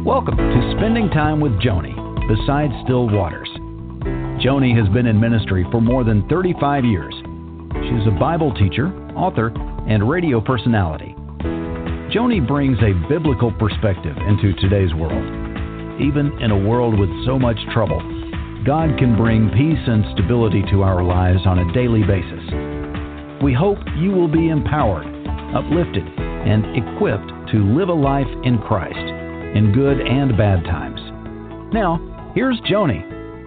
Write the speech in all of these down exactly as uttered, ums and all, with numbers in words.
Welcome to Spending Time with Joni, Beside Still Waters. Joni has been in ministry for more than thirty-five years. She's a Bible teacher, author, and radio personality. Joni brings a biblical perspective into today's world. Even in a world with so much trouble, God can bring peace and stability to our lives on a daily basis. We hope you will be empowered, uplifted, and equipped to live a life in Christ in good and bad times. Now, here's Joni.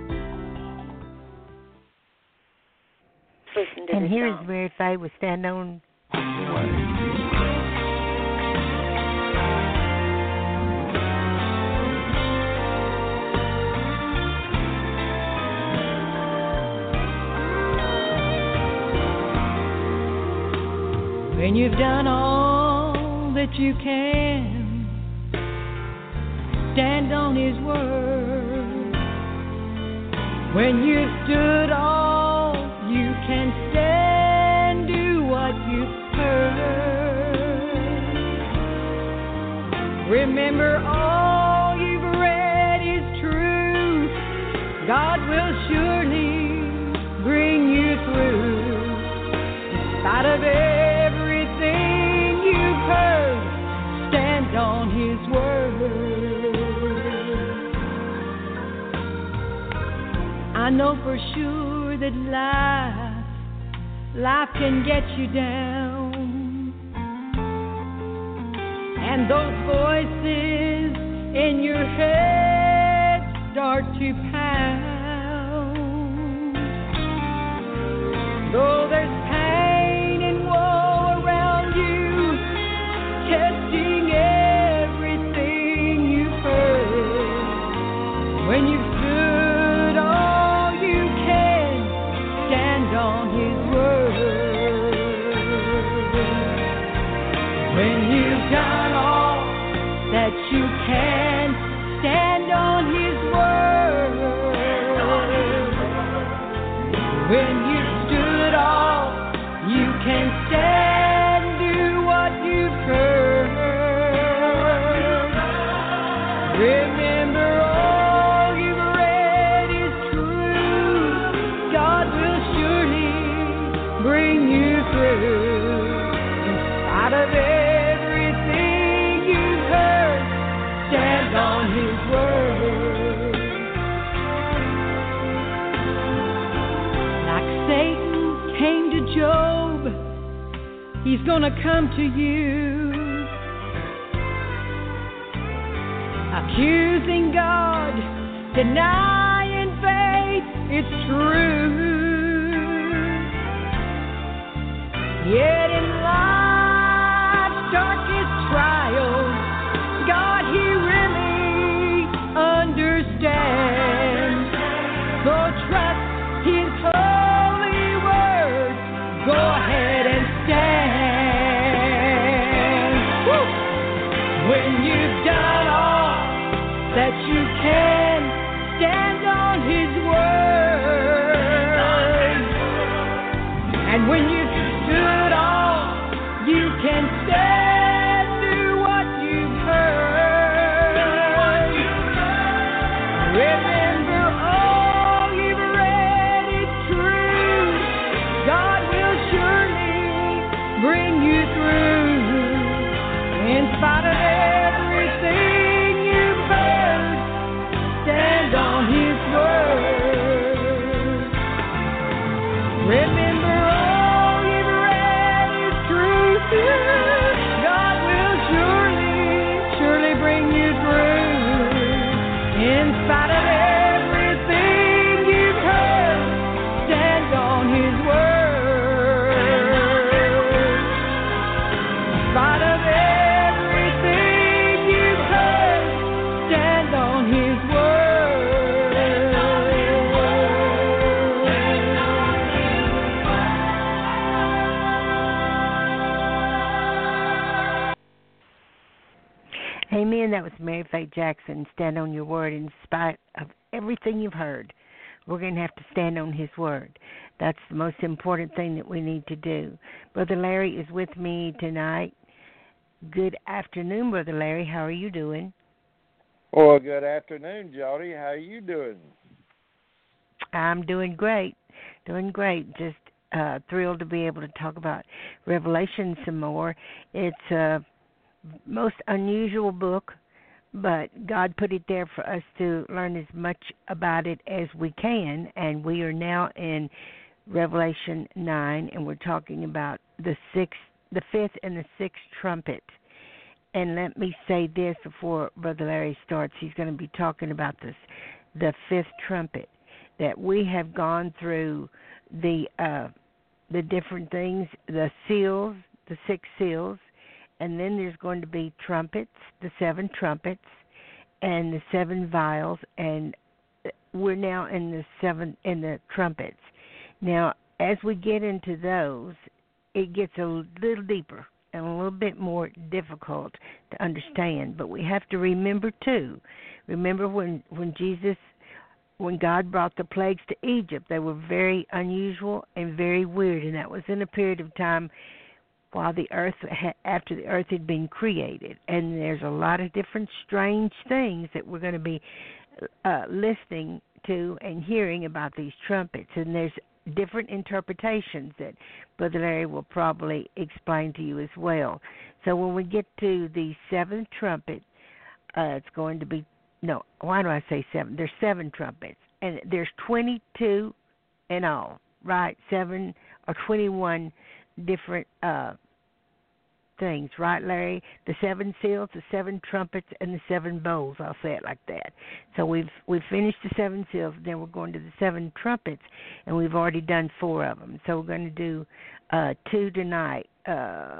And here's Mary Faye with Stand On Your Word. When you've done all that you can, stand on His word. When you've stood all you can stand, do what you've heard. Remember, all you've read is true. God will surely bring you through. In spite of everything you've heard, stand on His word. I know for sure that life, life can get you down, and those voices in your head start to pound. Though there's pain and woe around you, testing everything you've heard, when you've stood all you can, stand on His word. When you've done all that you can, stand on His word. When you've stood all you can stand, do what you've heard. Remember, all you've read is true. God will surely bring you through. In spite of everything you've heard, stand on His word. Like Satan came to Job, he's gonna come to you, accusing God, denying faith, it's true. Yet in life's darkest trials, God, He really understands. So trust His holy word. Go ahead and stand. Woo! When you've done all that you can, stand on His word. And when you've stood all you can stand, do what you've heard. Remember, all you've read is true. God will surely bring you through. In spite of everything you've heard, stand on His word. Remember, all you've read is true. God will surely, surely bring you through. In spite of everything you've heard, stand on His word. In spite of everything you've heard, stand on His word. Amen. That was Mary Faye Jackson. Stand on your word in spite of everything you've heard. We're going to have to stand on His word. That's the most important thing that we need to do. Brother Larry is with me tonight. Good afternoon, Brother Larry. How are you doing? Well, good afternoon, Jody. How are you doing? I'm doing great. Doing great. Just uh, thrilled to be able to talk about Revelation some more. It's a most unusual book, but God put it there for us to learn as much about it as we can, and we are now in Revelation nine, and we're talking about the sixth, the fifth, and the sixth trumpet. And let me say this before Brother Larry starts. He's going to be talking about this, the fifth trumpet, that we have gone through the uh, the different things, the seals, the six seals, and then there's going to be trumpets, the seven trumpets, and the seven vials, and we're now in the seven in the trumpets. Now, as we get into those, it gets a little deeper and a little bit more difficult to understand. But we have to remember too. Remember when when Jesus, when God brought the plagues to Egypt, they were very unusual and very weird, and that was in a period of time while the earth, after the earth had been created. And there's a lot of different strange things that we're going to be uh, listening to and hearing about these trumpets. And there's different interpretations that Brother Larry will probably explain to you as well. So when we get to the seventh trumpet, uh, it's going to be, no, why do I say seven? There's seven trumpets, and there's twenty-two in all, right? Seven or twenty-one different uh, things, right, Larry? The seven seals, the seven trumpets, and the seven bowls. I'll say it like that. So we've we've finished the seven seals, then we're going to the seven trumpets, and we've already done four of them. So we're going to do uh, two tonight, uh,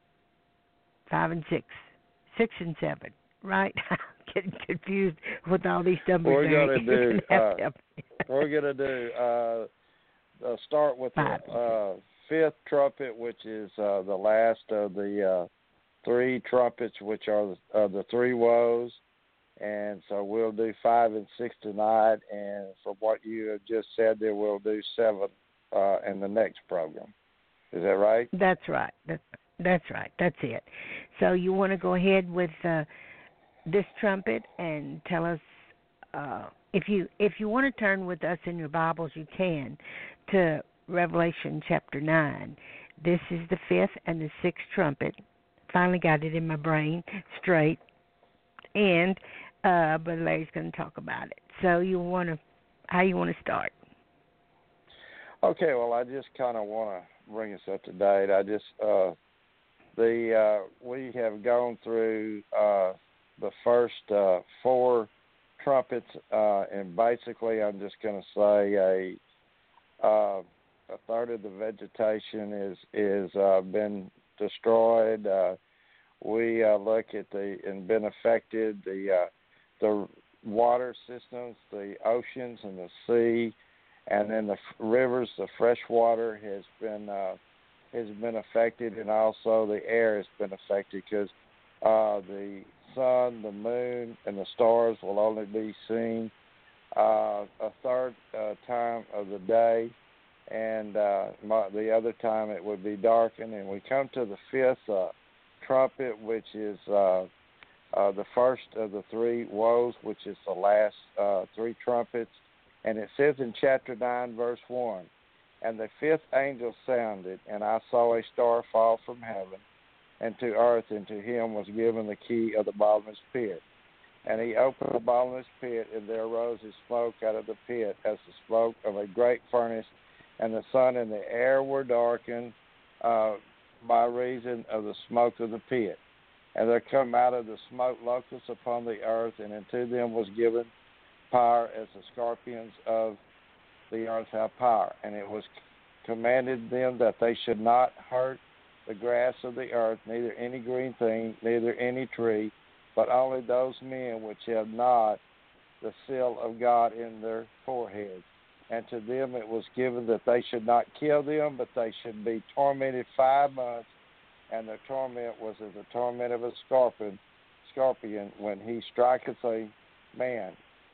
five and six, six and seven, right? I'm getting confused with all these numbers. We're going to do. Uh, to we're going to do. Uh, uh, start with Five. the uh, fifth trumpet, which is uh, the last of the uh, three trumpets, which are the, uh, the three woes. And so we'll do five and six tonight. And from what you have just said, there we'll do seven uh, in the next program. Is that right? That's right. That's, that's right. That's it. So you want to go ahead with uh, this trumpet and tell us, uh, if you if you want to turn with us in your Bibles, you can, to Revelation chapter nine. This is the fifth and the sixth trumpet. Finally got it in my brain straight. And uh, Brother Larry's going to talk about it. So you want to, how you want to start? Okay, well, I just kind of want to bring us up to date. I just, uh, the uh, we have gone through uh, the first uh, four trumpets, uh, and basically I'm just going to say a uh, a third of the vegetation is is uh, been destroyed. Uh, we uh, look at the and been affected the uh, the water systems, the oceans and the sea, and then the f- rivers. The fresh water has been uh, has been affected, and also the air has been affected because uh, the sun, the moon, and the stars will only be seen uh, a third uh, time of the day, and uh, my, the other time it would be darkened. And we come to the fifth uh, trumpet, which is uh, uh, the first of the three woes, which is the last uh, three trumpets. And it says in chapter nine, verse one, "And the fifth angel sounded, and I saw a star fall from heaven, and to earth, and to him was given the key of the bottomless pit. And he opened the bottomless pit, and there arose a smoke out of the pit, as the smoke of a great furnace, and the sun and the air were darkened uh, by reason of the smoke of the pit. And there come out of the smoke locusts upon the earth, and unto them was given power as the scorpions of the earth have power. And it was commanded them that they should not hurt the grass of the earth, neither any green thing, neither any tree, but only those men which have not the seal of God in their foreheads. And to them it was given that they should not kill them, but they should be tormented five months, and their torment was as the torment of a scorpion, scorpion when he striketh a man."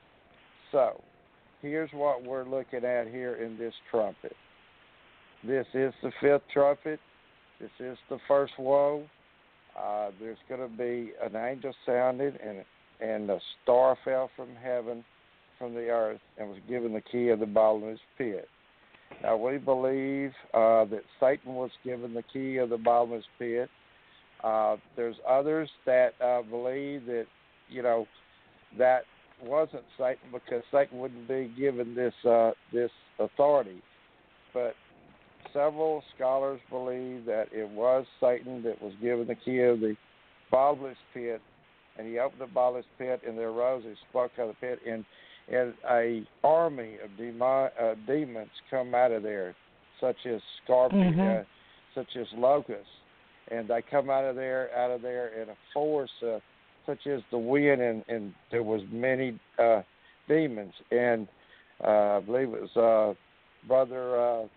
So, here's what we're looking at here in this trumpet. This is the fifth trumpet. This is the first woe. Uh, there's going to be an angel sounded, and and a star fell from heaven, from the earth, and was given the key of the bottomless pit. Now, we believe uh, that Satan was given the key of the bottomless pit. Uh, there's others that uh, believe that, you know, that wasn't Satan because Satan wouldn't be given this uh, this authority. But several scholars believe that it was Satan that was given the key of the bottomless pit, and he opened the bottomless pit, and there arose a spark out of the pit, and, and a army of demon, uh, demons come out of there, such as scorpions, mm-hmm. uh, such as locusts, and they come out of there, out of there in a force, uh, such as the wind, and, and there was many uh, demons, and uh, I believe it was uh, brother. Uh,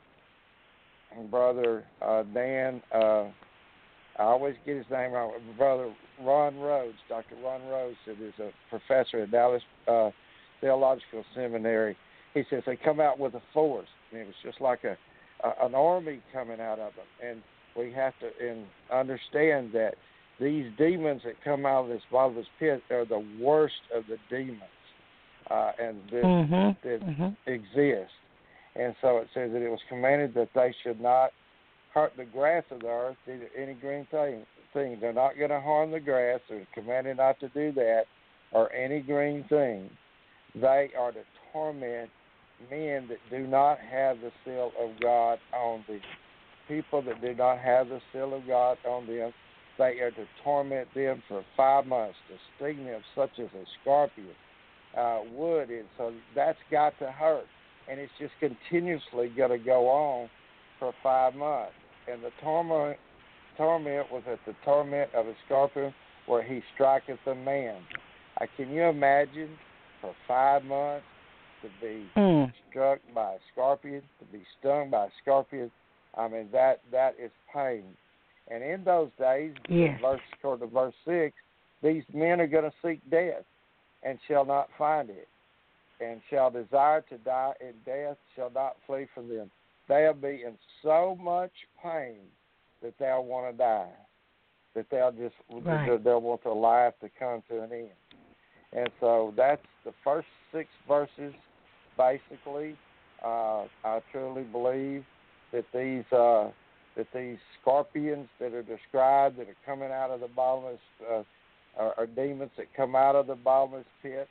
Brother uh, Dan, uh, I always get his name wrong. Brother Ron Rhodes, Doctor Ron Rhodes, that is a professor at Dallas uh, Theological Seminary. He says they come out with a force, and it was just like a, a an army coming out of them. And we have to and understand that these demons that come out of this bottomless pit are the worst of the demons, uh, and that, mm-hmm. that mm-hmm. exist. And so it says that it was commanded that they should not hurt the grass of the earth, either any green thing. thing. They're not going to harm the grass. They're commanded not to do that, or any green thing. They are to torment men that do not have the seal of God on them. People that do not have the seal of God on them, they are to torment them for five months, to sting them such as a scorpion uh, would. And so that's got to hurt. And it's just continuously going to go on for five months. And the torment, torment was at the torment of a scorpion where he striketh a man. Uh, can you imagine for five months to be mm. struck by a scorpion, to be stung by a scorpion? I mean, that that is pain. And in those days, yes. verse, according to verse six, these men are going to seek death and shall not find it, and shall desire to die, and death shall not flee from them. They'll be in so much pain that they'll want to die, that they'll just right. they'll want their life to come to an end. And so that's the first six verses, basically. Uh, I truly believe that these uh, that these scorpions that are described that are coming out of the bottomless uh, are, are demons that come out of the bottomless pit.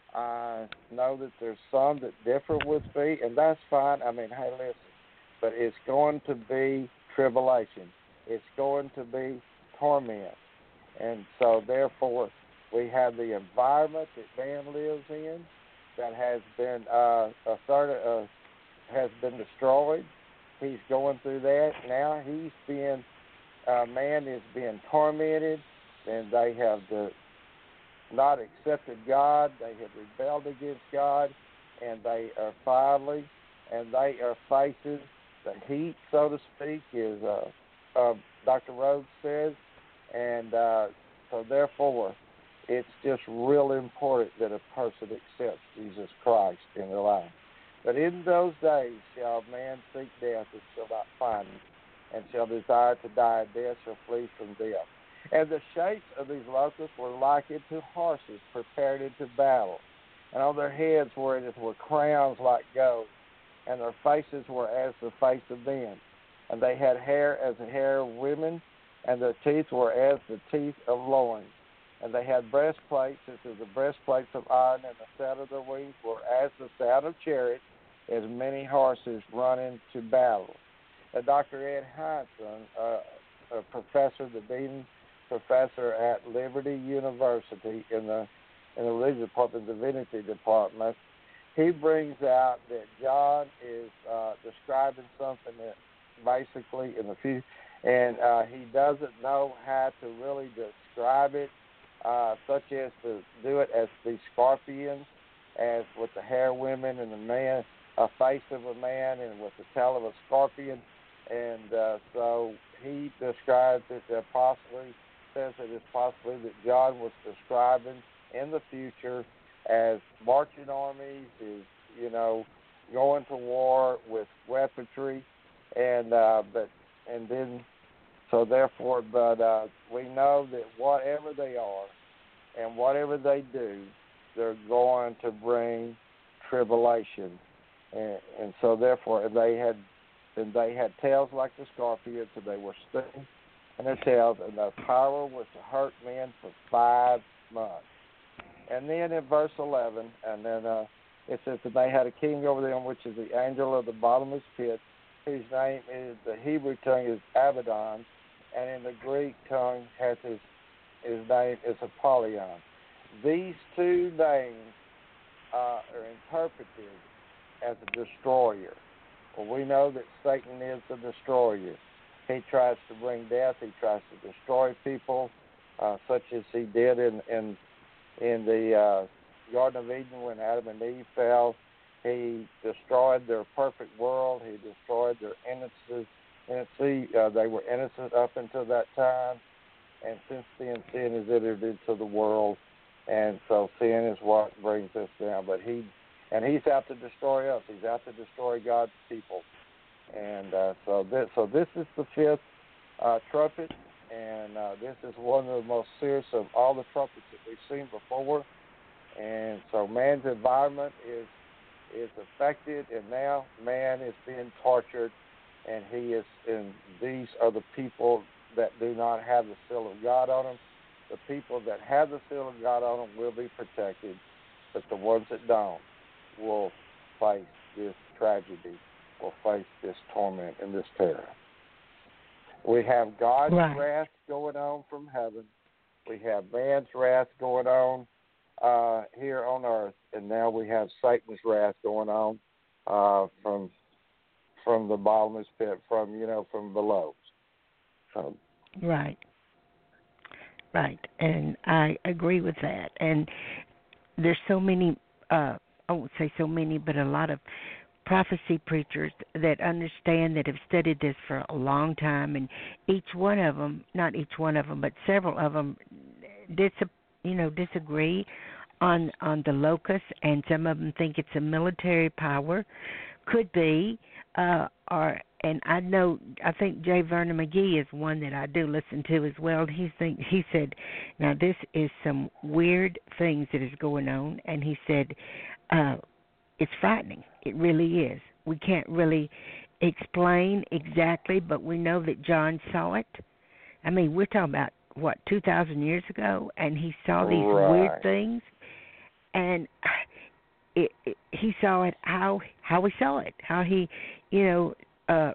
I know that there's some that differ with me, and that's fine. I mean, hey, listen, but it's going to be tribulation. It's going to be torment. And so, therefore, we have the environment that man lives in that has been uh, a third, uh, has been destroyed. He's going through that. Now he's being, uh, man is being tormented, and they have the not accepted God, they have rebelled against God, and they are finally, and they are facing the heat, so to speak, as uh, uh, Doctor Rhodes says, and uh, so therefore, it's just real important that a person accepts Jesus Christ in their life. But in those days shall man seek death and shall not find him, and shall desire to die, and death shall flee from death. And the shapes of these locusts were likened to horses prepared into battle. And on their heads were, were crowns like gold, and their faces were as the face of men. And they had hair as the hair of women, and their teeth were as the teeth of loins. And they had breastplates, as the breastplates of iron, and the sound of their wings were as the sound of chariots, as many horses running to battle. And Doctor Ed Hindson, uh, a professor, the dean professor at Liberty University in the in the religion department, divinity department, he brings out that John is uh, describing something that basically in the future, and uh, he doesn't know how to really describe it, uh, such as to do it as the scorpions, as with the hair women and the man, a face of a man, and with the tail of a scorpion, and uh, so he describes it uh, possibly. Says it is possibly that John was describing in the future as marching armies, is you know going to war with weaponry, and uh, but and then so therefore, but uh, we know that whatever they are, and whatever they do, they're going to bring tribulation, and, and so therefore they had, and they had tails like the scorpions, and they were stinging in their tails, and their power was to hurt men for five months. And then in verse eleven, and then uh, it says that they had a king over them, which is the angel of the bottomless pit, whose name is, the Hebrew tongue is Abaddon, and in the Greek tongue has his, his name is Apollyon. These two names uh, are interpreted as a destroyer. Well, we know that Satan is the destroyer. He tries to bring death. He tries to destroy people, uh, such as he did in in, in the uh, Garden of Eden when Adam and Eve fell. He destroyed their perfect world. He destroyed their innocence. innocence. Uh, they were innocent up until that time, and since then, sin has entered into the world, and so sin is what brings us down. But he, and he's out to destroy us. He's out to destroy God's people. And uh, so, this, so this is the fifth uh, trumpet, and uh, this is one of the most serious of all the trumpets that we've seen before. And so, man's environment is is affected, and now man is being tortured, and he is. And these are the people that do not have the seal of God on them. The people that have the seal of God on them will be protected, but the ones that don't will face this tragedy. Will face this torment and this terror. We have God's right. wrath going on from heaven. We have man's wrath going on uh, here on earth, and now we have Satan's wrath going on uh, from from the bottomless pit, from you know from below. So. Right. Right, and I agree with that. And there's so many. Uh, I won't say so many, but a lot of prophecy preachers that understand, that have studied this for a long time, and each one of them, not each one of them, but several of them, dis, you know, disagree on on the locust, and some of them think it's a military power, could be, uh, or and I know I think J. Vernon McGee is one that I do listen to as well. He think he said, now this is some weird things that is going on, and he said. Uh, It's frightening. It really is. We can't really explain exactly, but we know that John saw it. I mean, we're talking about, what, two thousand years ago, and he saw these right. weird things, and it, it, he saw it how how he saw it, how he, you know, uh,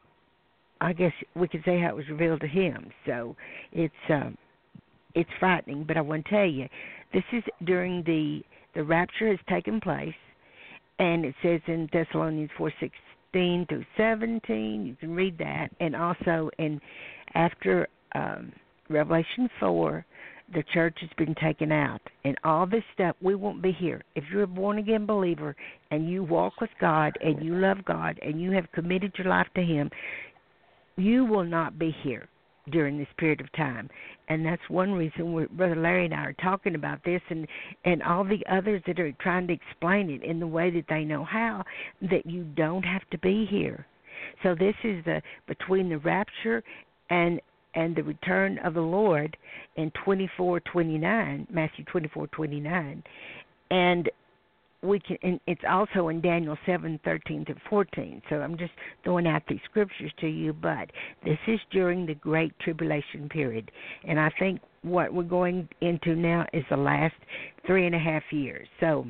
I guess we could say how it was revealed to him. So it's um, it's frightening, but I want to tell you, this is during the, the rapture has taken place. And it says in Thessalonians four sixteen through seventeen, you can read that. And also in after um, Revelation four, the church has been taken out. And all this stuff, we won't be here. If you're a born-again believer and you walk with God and you love God and you have committed your life to Him, you will not be here during this period of time. And that's one reason we're, Brother Larry and I are talking about this, and, and all the others that are trying to explain it in the way that they know how, that you don't have to be here. So this is the between the rapture and and the return of the Lord in twenty-four twenty-nine, Matthew twenty-four twenty-nine, and we can. And it's also in Daniel seven thirteen to fourteen. So I'm just throwing out these scriptures to you. But this is during the Great Tribulation period, and I think what we're going into now is the last three and a half years. So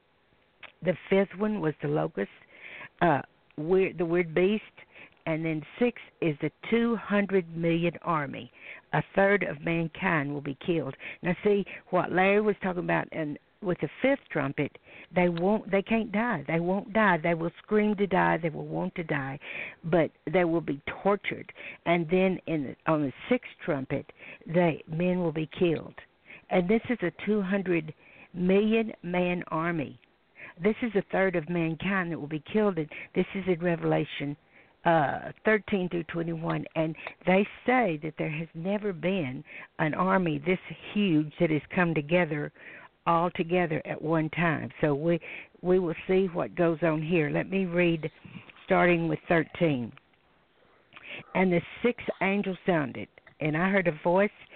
the fifth one was the locust, uh, weird, the weird beast, and then six is the two hundred million army. A third of mankind will be killed. Now, see what Larry was talking about, and with the fifth trumpet, they won't, they can't die. They won't die. They will scream to die. They will want to die, but they will be tortured. And then in the, on the sixth trumpet, the men will be killed. And this is a two hundred million man army. This is a third of mankind that will be killed. And this is in Revelation uh, thirteen through twenty-one. And they say that there has never been an army this huge that has come together all together at one time. So we we will see what goes on here. Let me read, starting with thirteen. And the sixth angel sounded, and I heard a voice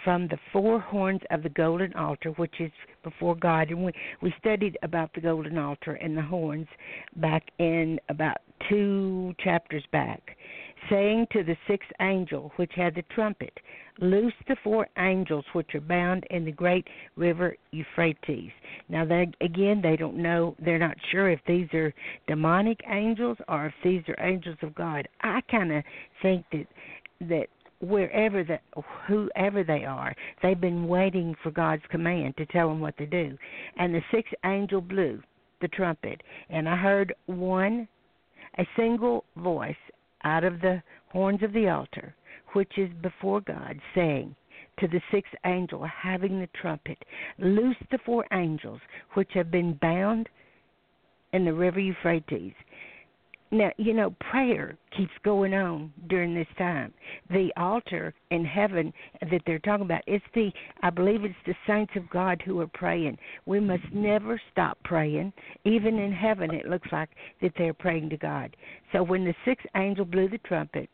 from the four horns of the golden altar, which is before God. And we, we studied about the golden altar and the horns back in about two chapters back, saying to the sixth angel, which had the trumpet, loose the four angels which are bound in the great river Euphrates. Now, they, again, they don't know, they're not sure if these are demonic angels or if these are angels of God. I kind of think that that wherever the whoever they are, they've been waiting for God's command to tell them what to do. And the sixth angel blew the trumpet, and I heard one, a single voice out of the horns of the altar, which is before God, saying to the sixth angel having the trumpet, loose the four angels which have been bound in the river Euphrates. Now, you know, prayer keeps going on during this time. The altar in heaven that they're talking about, it's the, I believe it's the saints of God who are praying. We must never stop praying. Even in heaven, it looks like that they're praying to God. So when the sixth angel blew the trumpet,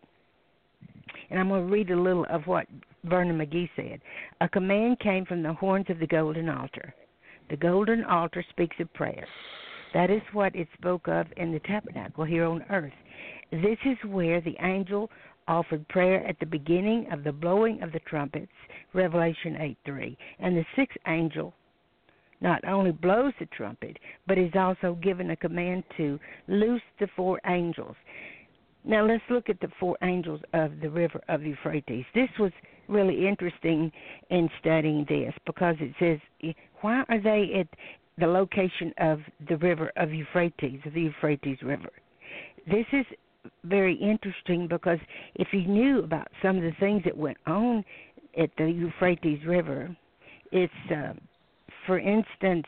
and I'm going to read a little of what Vernon McGee said, a command came from the horns of the golden altar. The golden altar speaks of prayer. That is what it spoke of in the tabernacle here on earth. This is where the angel offered prayer at the beginning of the blowing of the trumpets, Revelation eight three. And the sixth angel not only blows the trumpet, but is also given a command to loose the four angels. Now let's look at the four angels of the river of Euphrates. This was really interesting in studying this because it says, why are they at the location of the river of Euphrates, of the Euphrates River? This is very interesting because if you knew about some of the things that went on at the Euphrates River, it's, uh, for instance,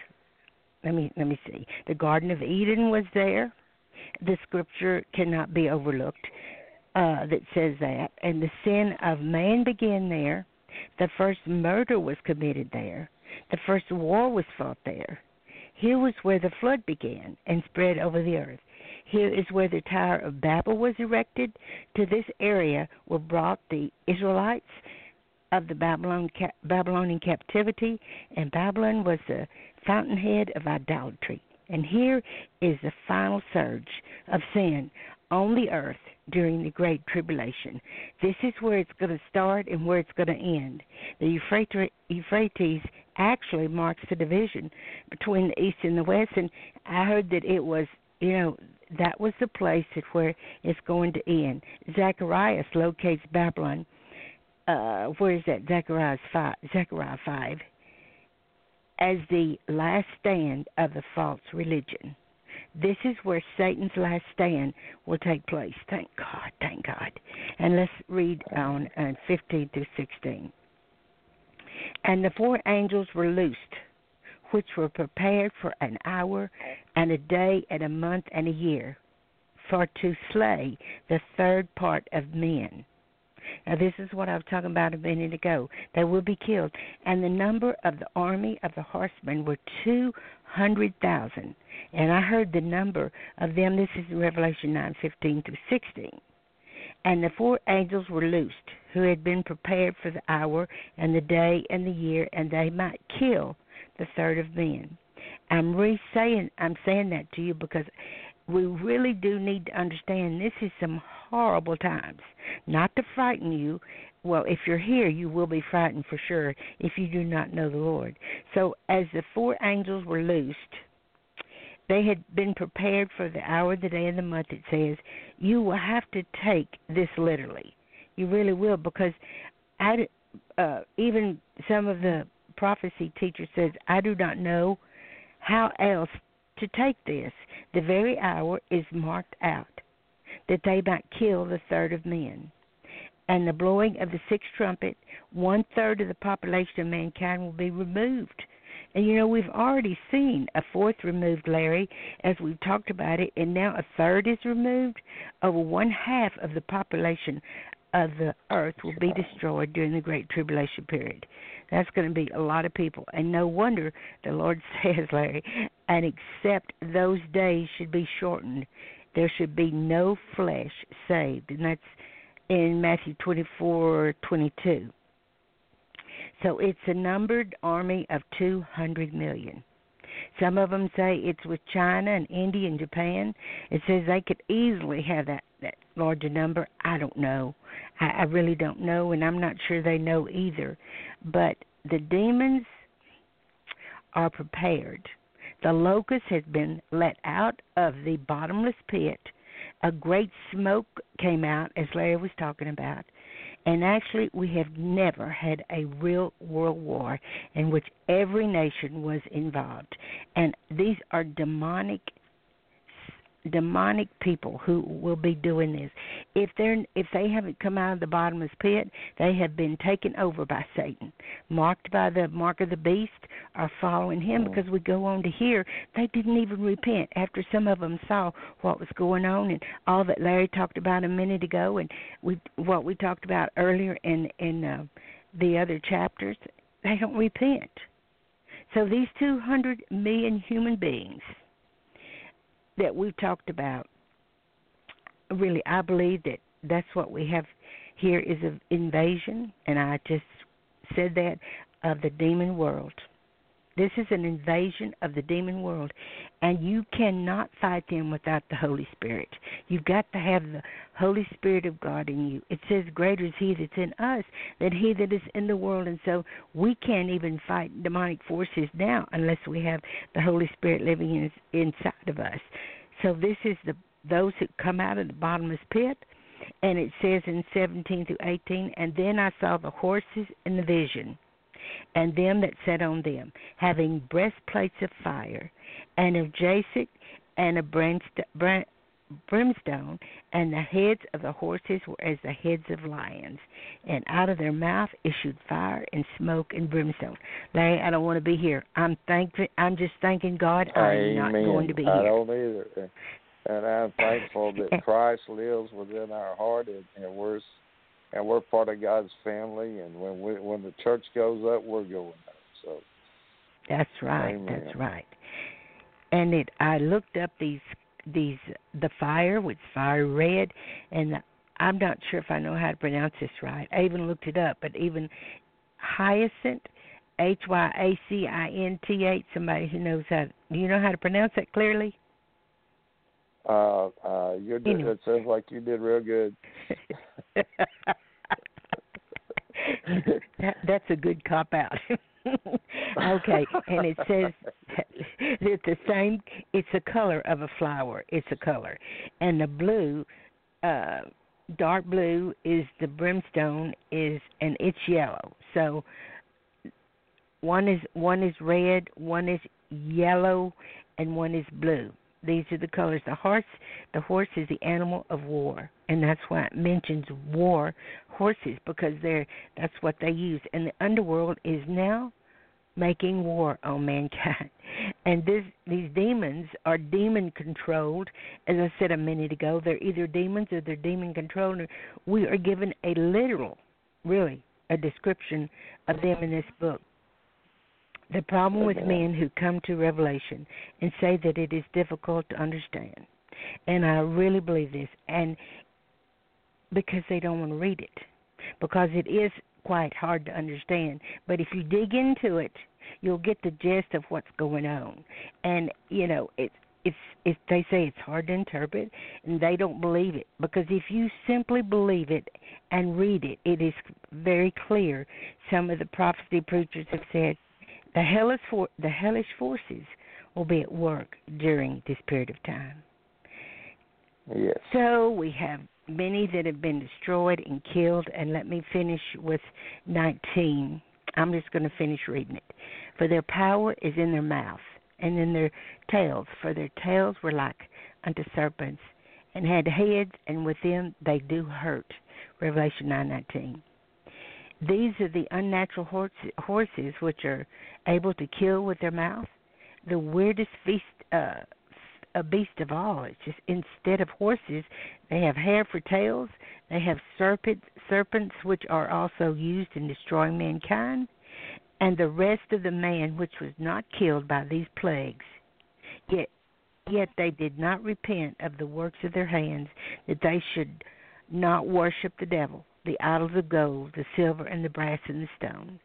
let me let me see, the Garden of Eden was there. The scripture cannot be overlooked uh, that says that. And the sin of man began there. The first murder was committed there. The first war was fought there. Here was where the flood began and spread over the earth. Here is where the Tower of Babel was erected. To this area were brought the Israelites of the Babylon, Babylonian captivity, and Babylon was the fountainhead of idolatry. And here is the final surge of sin on the earth during the Great Tribulation. This is where it's going to start and where it's going to end. The Euphrates actually marks the division between the East and the West, and I heard that it was, you know, that was the place that where it's going to end. Zacharias locates Babylon. Uh, where is that? Zechariah five. Zechariah five. As the last stand of the false religion. This is where Satan's last stand will take place. Thank God, thank God. And let's read on uh, fifteen through sixteen. And the four angels were loosed, which were prepared for an hour and a day and a month and a year, for to slay the third part of men. Now, this is what I was talking about a minute ago. They will be killed. And the number of the army of the horsemen were two hundred thousand. And I heard the number of them. This is in Revelation nine fifteen through sixteen. And the four angels were loosed, who had been prepared for the hour and the day and the year, and they might kill the third of men. I'm re-saying, I'm saying that to you because we really do need to understand this is some horrible times. Not to frighten you. Well, if you're here, you will be frightened for sure if you do not know the Lord. So as the four angels were loosed, they had been prepared for the hour, the day, and the month, it says. You will have to take this literally. You really will, because I, uh, even some of the prophecy teachers says, I do not know how else to take this. The very hour is marked out, that they might kill the third of men. And the blowing of the sixth trumpet, one-third of the population of mankind will be removed. And, you know, we've already seen a fourth removed, Larry, as we've talked about it, and now a third is removed. Over one-half of the population of the earth will be destroyed during the Great Tribulation period. That's going to be a lot of people. And no wonder the Lord says, Larry, and except those days should be shortened, there should be no flesh saved. And that's in Matthew twenty-four twenty-two. So it's a numbered army of two hundred million. Some of them say it's with China and India and Japan. It says they could easily have that, that larger number. I don't know. I, I really don't know, and I'm not sure they know either. But the demons are prepared. The locust has been let out of the bottomless pit. A great smoke came out, as Larry was talking about. And actually, we have never had a real world war in which every nation was involved. And these are demonic demonic people who will be doing this. If they're if they haven't come out of the bottomless pit, they have been taken over by Satan, marked by the mark of the beast, or following him. Because we go on to hear they didn't even repent after some of them saw what was going on and all that Larry talked about a minute ago, and we what we talked about earlier in in uh, the other chapters. They don't repent. So these two hundred million human beings that we've talked about, really, I believe that that's what we have here is an invasion, and I just said that, of the demon world. This is an invasion of the demon world, and you cannot fight them without the Holy Spirit. You've got to have the Holy Spirit of God in you. It says, greater is he that's in us than he that is in the world, and so we can't even fight demonic forces now unless we have the Holy Spirit living in, inside of us. So this is the those who come out of the bottomless pit, and it says in seventeen through eighteen, and then I saw the horses in the vision, and them that sat on them, having breastplates of fire, and of jacinth, and of brimstone, and the heads of the horses were as the heads of lions, and out of their mouth issued fire and smoke and brimstone. Larry, I don't want to be here. I'm thankful. I'm just thanking God I'm Amen. not going to be I here. I don't either. And I'm thankful that Christ lives within our heart, and, and we're and we're part of God's family. And when we, when the church goes up, we're going up. So that's right. Amen. That's right. And it. I looked up these these the fire with fire red, and the, I'm not sure if I know how to pronounce this right. I even looked it up, but even hyacinth, H Y A C I N T H. Somebody who knows how. Do you know how to pronounce that clearly? Uh, uh, you're did, anyway. It sounds like you did real good. that, that's a good cop out. Okay, and it says that the same. It's a color of a flower. It's a color, and the blue, uh, dark blue is the brimstone is, and it's yellow. So one is one is red, one is yellow, and one is blue. These are the colors. The horse, the horse is the animal of war, and that's why it mentions war horses, because they're that's what they use. And the underworld is now making war on mankind. And this, these demons are demon controlled. As I said a minute ago, they're either demons or they're demon controlled. We are given a literal, really, a description of them in this book. The problem with men who come to Revelation and say that it is difficult to understand, and I really believe this, and because they don't want to read it, because it is quite hard to understand. But if you dig into it, you'll get the gist of what's going on. And, you know, it's, it's, it's, they say it's hard to interpret, and they don't believe it. Because if you simply believe it and read it, it is very clear. Some of the prophecy preachers have said, The hellish, for, the hellish forces will be at work during this period of time. Yes. So we have many that have been destroyed and killed, and let me finish with nineteen. I'm just going to finish reading it. For their power is in their mouth and in their tails, for their tails were like unto serpents, and had heads, and with them they do hurt. Revelation nine nineteen. These are the unnatural horses which are able to kill with their mouth. The weirdest feast, uh, a beast of all. It's just instead of horses, they have hair for tails. They have serpents, serpents which are also used in destroying mankind. And the rest of the man which was not killed by these plagues, yet, yet they did not repent of the works of their hands, that they should not worship the devil, the idols of gold, the silver, and the brass, and the stone.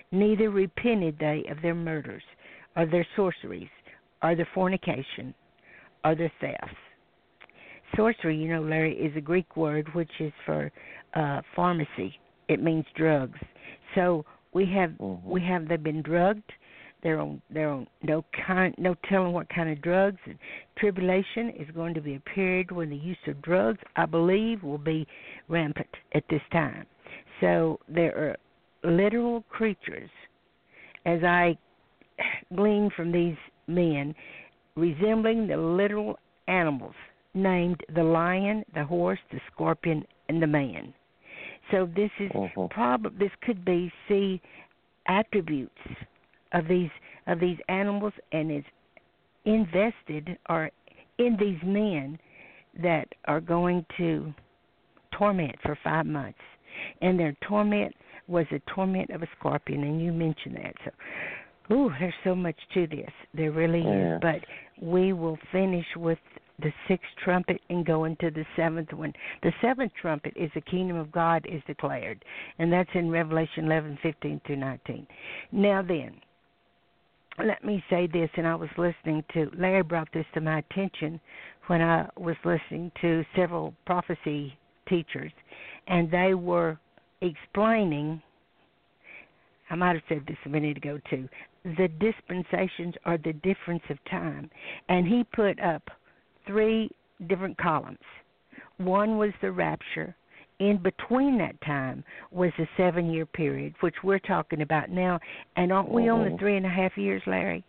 neither repented they of their murders, or their sorceries, or their fornication, or their thefts. Sorcery, you know, Larry, is a Greek word which is for uh, pharmacy. It means drugs. So we have mm-hmm. we have they've been drugged. They're on they're on no kind no telling what kind of drugs. And tribulation is going to be a period when the use of drugs, I believe, will be rampant at this time. So there are literal creatures, as I glean from these men, resembling the literal animals named the lion, the horse, the scorpion, and the man. So this is uh-huh. probably this could be see attributes of these of these animals, and is invested or in these men that are going to torment for five months, and their torment was a torment of a scorpion, and you mentioned that. So, ooh, there's so much to this. There really yeah. is. But we will finish with the sixth trumpet and go into the seventh one. The seventh trumpet is the kingdom of God is declared, and that's in Revelation eleven, fifteen through nineteen. Now then, let me say this, and I was listening to, Larry brought this to my attention when I was listening to several prophecy teachers, and they were explaining, I might have said this a minute ago too, the dispensations are the difference of time. And he put up three different columns. One was the rapture. In between that time was a seven-year period, which we're talking about now. And aren't we mm-hmm. on the three and a half years, Larry?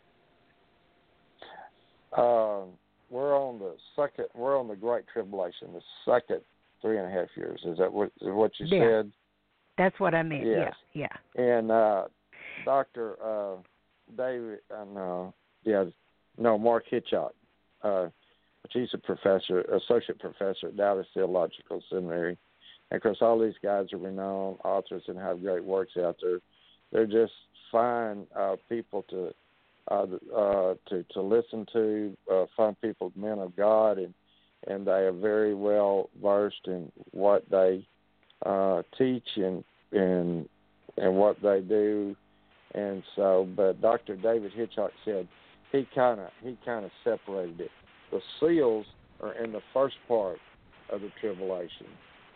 Uh, we're on the second. We're on the Great Tribulation, the second three and a half years. Is that what, is what you yeah. said? That's what I meant. Yes. Yeah, yeah. And uh, Doctor Uh, David, uh, no, yeah, no, Mark Hitchcock. Uh, She's a professor, associate professor at Dallas Theological Seminary. And, of course, all these guys are renowned authors and have great works out there. They're just fine uh, people to uh, uh, to to listen to, uh, fine people, men of God, and and they are very well versed in what they uh, teach and and and what they do. And so, but Doctor David Hitchcock said he kind of he kind of separated it. The seals are in the first part of the tribulation,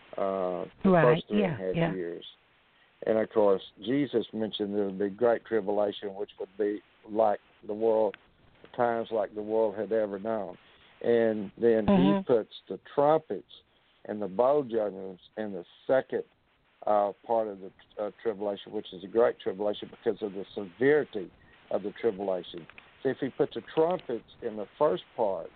uh, the right. first three yeah, and a half yeah. years. And, of course, Jesus mentioned there would be great tribulation, which would be like the world, times like the world had ever known. And then mm-hmm. he puts the trumpets and the bowl judgments in the second uh, part of the uh, tribulation, which is a great tribulation because of the severity of the tribulation. See, if he puts the trumpets in the first part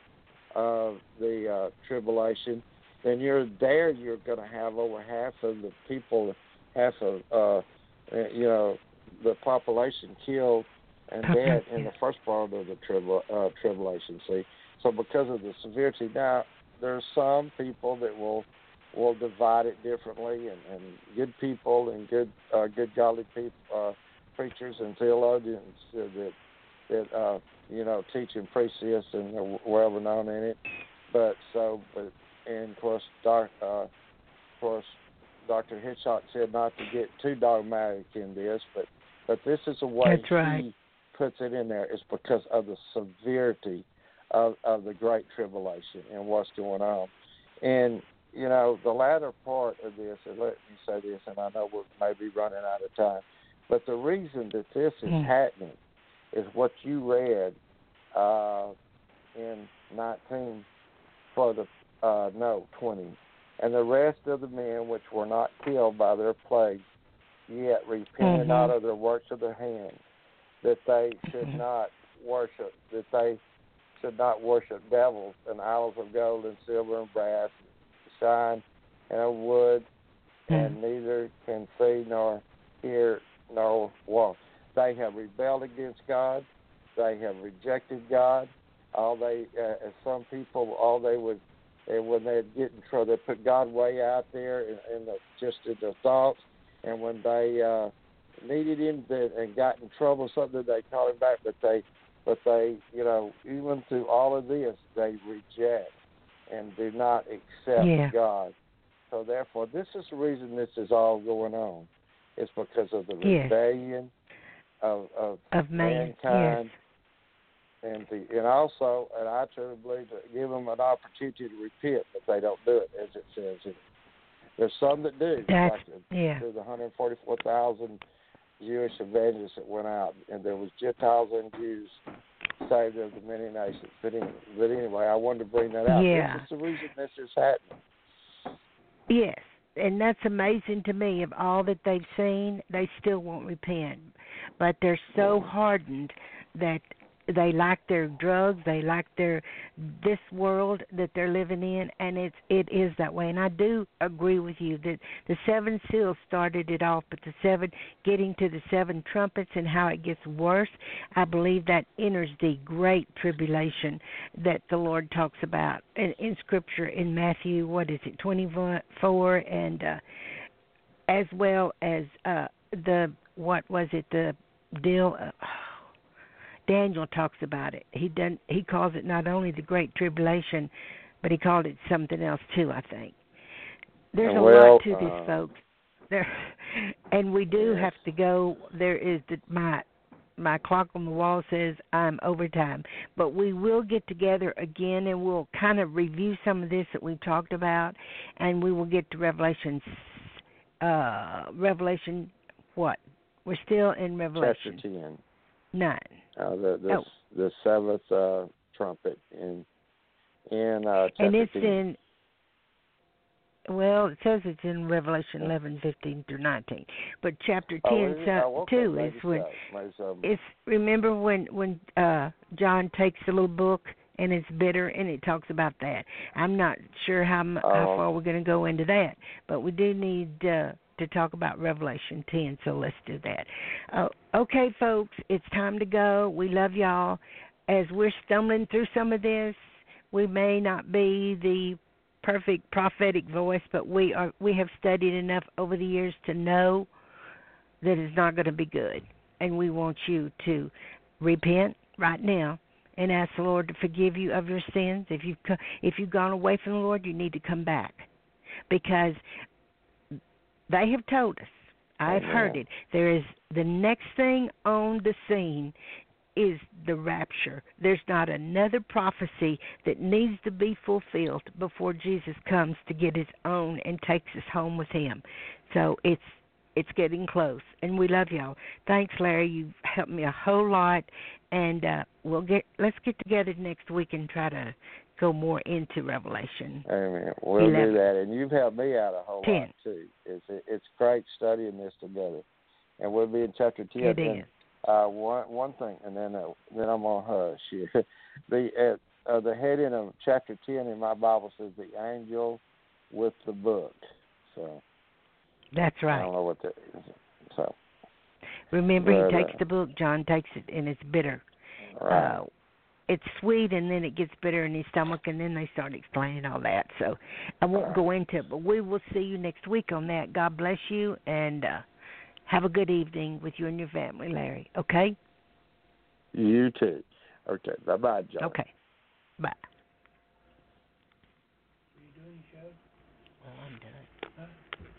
of the uh, tribulation, then you're there. You're going to have over half of the people, half of uh, you know, the population killed and dead in the first part of the tribul- uh, tribulation. See, so because of the severity, now there's some people that will will divide it differently, and, and good people and good uh, good godly people, uh, preachers and theologians uh, that. that uh, you know, teach and preach this and are well known in it. But so, but and of course, doc, uh, of course, Doctor Hitchcock said not to get too dogmatic in this, but but this is the way That's right. he puts it in there. Is because of the severity of of the Great Tribulation and what's going on. And you know, the latter part of this, and let me say this, and I know we're maybe running out of time, but the reason that this is mm. happening is what you read uh, in nineteen for the uh, no twenty, and the rest of the men which were not killed by their plagues, yet repented mm-hmm. not of their works of their hands, that they should mm-hmm. not worship, that they should not worship devils and idols of gold and silver and brass, shine and of wood, mm-hmm. and neither can see nor hear nor walk. They have rebelled against God. They have rejected God. All they, uh, as some people, all they would, and when they get in trouble, they put God way out there in, in the, just in their thoughts. And when they uh, needed Him and got in trouble, something they called Him back. But they, but they, you know, even through all of this, they reject and do not accept yeah. God. So therefore, this is the reason this is all going on. It's because of the yes. rebellion of of, of man. mankind, yes. and the and also, and I truly believe to give them an opportunity to repent, but they don't do it, as it says. It, there's some that do, That's, like the, yeah. the one hundred forty-four thousand Jewish evangelists that went out, and there was Gentiles and Jews saved of the many nations. But anyway, but anyway, I wanted to bring that out. Yeah. This is the reason this is happening. Yes, and that's amazing to me. Of all that they've seen, they still won't repent. But they're so hardened that they like their drugs, they like their this world that they're living in, and it's it is that way. And I do agree with you that the seven seals started it off, but the seven getting to the seven trumpets and how it gets worse, I believe that enters the great tribulation that the Lord talks about in, in Scripture in Matthew. What is it, twenty-four, and uh, as well as uh, the what was it the deal. Uh, Daniel talks about it. He done. He calls it not only the Great Tribulation, but he called it something else too, I think. There's a well, lot to this, uh, folks. There, and we do yes. have to go. There is the, my my clock on the wall says I'm overtime, but we will get together again and we'll kind of review some of this that we talked about, and we will get to Revelation. Uh, Revelation, what? We're still in Revelation. Chapter ten. Nine. Uh, the the, oh. the seventh uh, trumpet in in uh, chapter and it's ten. in. Well, it says it's in Revelation eleven, fifteen through nineteen, but chapter ten, oh, so, oh, okay. two Maybe is when so. Maybe so. it's. Remember when when uh, John takes the little book and it's bitter, and it talks about that. I'm not sure how oh. how far we're going to go into that, but we do need. Uh, to talk about Revelation ten, so let's do that. Uh, okay, folks, it's time to go. We love y'all. As we're stumbling through some of this, we may not be the perfect prophetic voice, but we are. We have studied enough over the years to know that it's not going to be good, and we want you to repent right now and ask the Lord to forgive you of your sins. If you've if you've gone away from the Lord, you need to come back, because they have told us, I've Amen. heard it, there is the next thing on the scene is the rapture. There's not another prophecy that needs to be fulfilled before Jesus comes to get his own and takes us home with him. So it's it's getting close, and we love y'all. Thanks, Larry. You've helped me a whole lot, and uh, we'll get let's get together next week and try to go more into Revelation. Amen. We'll eleven. do that, and you've helped me out a whole ten. lot too. It's it's great studying this together, and we'll be in chapter ten. It and, is. Uh, one one thing, and then uh, then I'm gonna hush you. the uh, uh, the heading of chapter ten in my Bible says the angel with the book. So that's right. I don't know what that is. So remember, but, he takes uh, the book. John takes it, and it's bitter. Right. Uh, it's sweet, and then it gets bitter in his stomach, and then they start explaining all that. So I won't go into it, but we will see you next week on that. God bless you, and uh, have a good evening with you and your family, Larry. Okay? You too. Okay. Bye-bye, John. Okay. Bye. Are you doing the show? Well, I'm done. Huh?